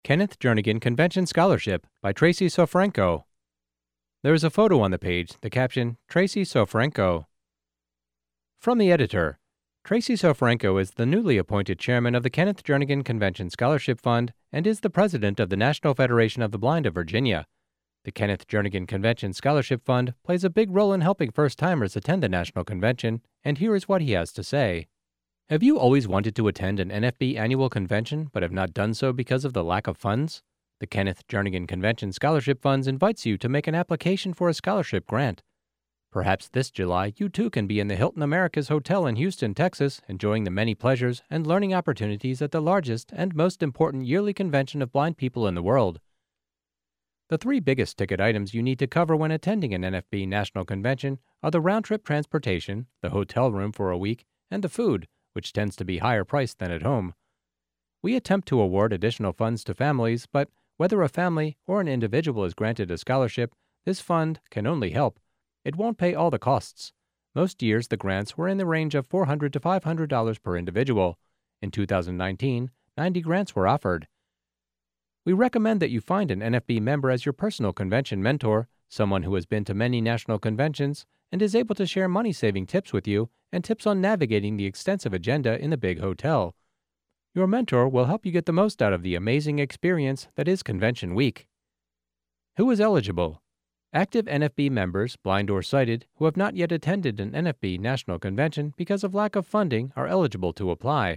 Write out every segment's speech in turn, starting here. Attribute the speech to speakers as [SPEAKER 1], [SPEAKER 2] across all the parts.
[SPEAKER 1] Kenneth Jernigan Convention Scholarship by Tracy Sofranco. There is a photo on the page, the caption, Tracy Sofranco. From the editor, Tracy Sofranco is the newly appointed chairman of the Kenneth Jernigan Convention Scholarship Fund and is the president of the National Federation of the Blind of Virginia. The Kenneth Jernigan Convention Scholarship Fund plays a big role in helping first-timers attend the National Convention, and here is what he has to say. Have you always wanted to attend an NFB annual convention but have not done so because of the lack of funds? The Kenneth Jernigan Convention Scholarship Funds invites you to make an application for a scholarship grant. Perhaps this July you too can be in the Hilton Americas Hotel in Houston, Texas, enjoying the many pleasures and learning opportunities at the largest and most important yearly convention of blind people in the world. The three biggest ticket items you need to cover when attending an NFB national convention are the round-trip transportation, the hotel room for a week, and the food, which tends to be higher priced than at home. We attempt to award additional funds to families, but whether a family or an individual is granted a scholarship, this fund can only help. It won't pay all the costs. Most years the grants were in the range of $400 to $500 per individual. In 2019, 90 grants were offered. We recommend that you find an NFB member as your personal convention mentor, someone who has been to many national conventions and is able to share money-saving tips with you and tips on navigating the extensive agenda in the big hotel. Your mentor will help you get the most out of the amazing experience that is Convention Week. Who is eligible? Active NFB members, blind or sighted, who have not yet attended an NFB national convention because of lack of funding are eligible to apply.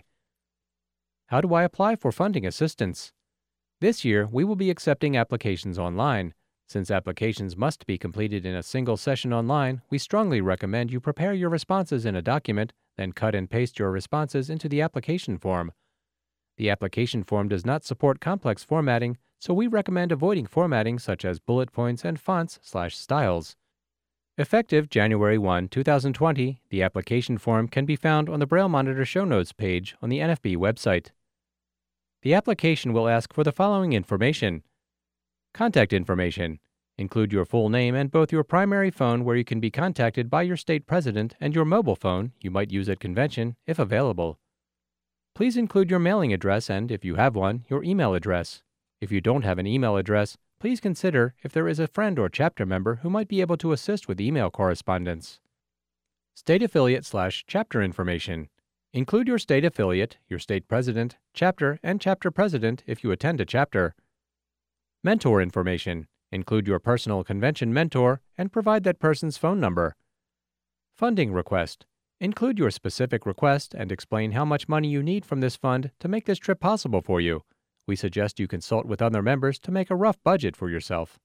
[SPEAKER 1] How do I apply for funding assistance? This year, we will be accepting applications online. Since applications must be completed in a single session online, we strongly recommend you prepare your responses in a document, then cut and paste your responses into the application form. The application form does not support complex formatting, so we recommend avoiding formatting such as bullet points and fonts/styles. Effective January 1, 2020, the application form can be found on the Braille Monitor show notes page on the NFB website. The application will ask for the following information. Contact information. Include your full name and both your primary phone where you can be contacted by your state president and your mobile phone you might use at convention, if available. Please include your mailing address and, if you have one, your email address. If you don't have an email address, please consider if there is a friend or chapter member who might be able to assist with email correspondence. State affiliate/chapter information. Include your state affiliate, your state president, chapter, and chapter president if you attend a chapter. Mentor information. Include your personal convention mentor and provide that person's phone number. Funding request. Include your specific request and explain how much money you need from this fund to make this trip possible for you. We suggest you consult with other members to make a rough budget for yourself.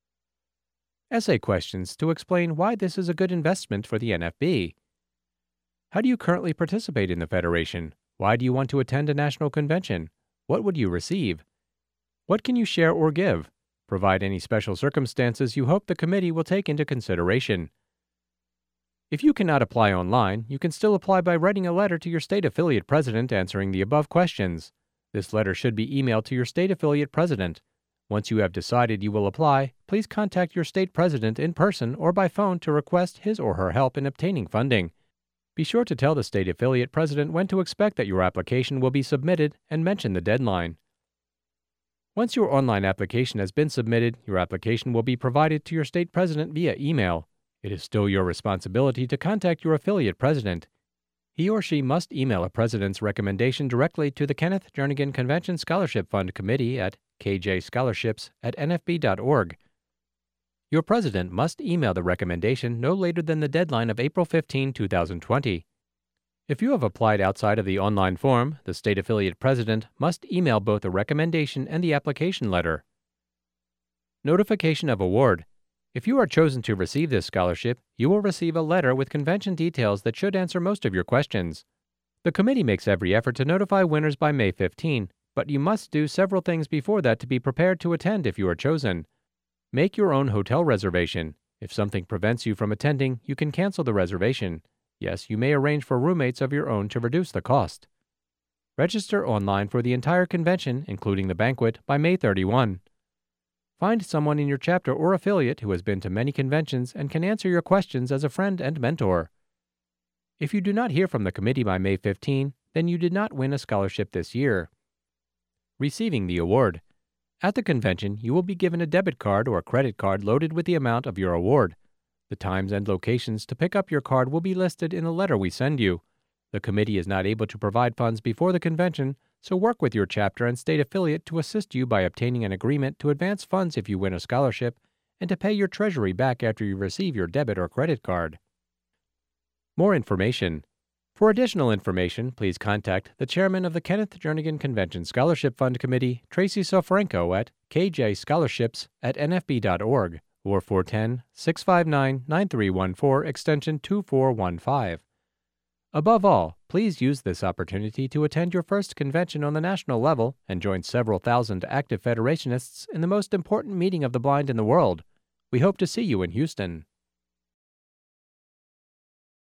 [SPEAKER 1] Essay questions to explain why this is a good investment for the NFB. How do you currently participate in the Federation? Why do you want to attend a national convention? What would you receive? What can you share or give? Provide any special circumstances you hope the committee will take into consideration. If you cannot apply online, you can still apply by writing a letter to your state affiliate president answering the above questions. This letter should be emailed to your state affiliate president. Once you have decided you will apply, please contact your state president in person or by phone to request his or her help in obtaining funding. Be sure to tell the state affiliate president when to expect that your application will be submitted and mention the deadline. Once your online application has been submitted, your application will be provided to your state president via email. It is still your responsibility to contact your affiliate president. He or she must email a president's recommendation directly to the Kenneth Jernigan Convention Scholarship Fund Committee at kjscholarships@nfb.org. Your president must email the recommendation no later than the deadline of April 15, 2020. If you have applied outside of the online form, the state affiliate president must email both the recommendation and the application letter. Notification of award. If you are chosen to receive this scholarship, you will receive a letter with convention details that should answer most of your questions. The committee makes every effort to notify winners by May 15, but you must do several things before that to be prepared to attend if you are chosen. Make your own hotel reservation. If something prevents you from attending, you can cancel the reservation. Yes, you may arrange for roommates of your own to reduce the cost. Register online for the entire convention, including the banquet, by May 31. Find someone in your chapter or affiliate who has been to many conventions and can answer your questions as a friend and mentor. If you do not hear from the committee by May 15, then you did not win a scholarship this year. Receiving the award. At the convention, you will be given a debit card or a credit card loaded with the amount of your award. The times and locations to pick up your card will be listed in the letter we send you. The committee is not able to provide funds before the convention, so work with your chapter and state affiliate to assist you by obtaining an agreement to advance funds if you win a scholarship and to pay your treasury back after you receive your debit or credit card. More information. For additional information, please contact the chairman of the Kenneth Jernigan Convention Scholarship Fund Committee, Tracy Sofranco, at kjscholarships@nfb.org or 410-659-9314 extension 2415. Above all, please use this opportunity to attend your first convention on the national level and join several thousand active Federationists in the most important meeting of the blind in the world. We hope to see you in Houston.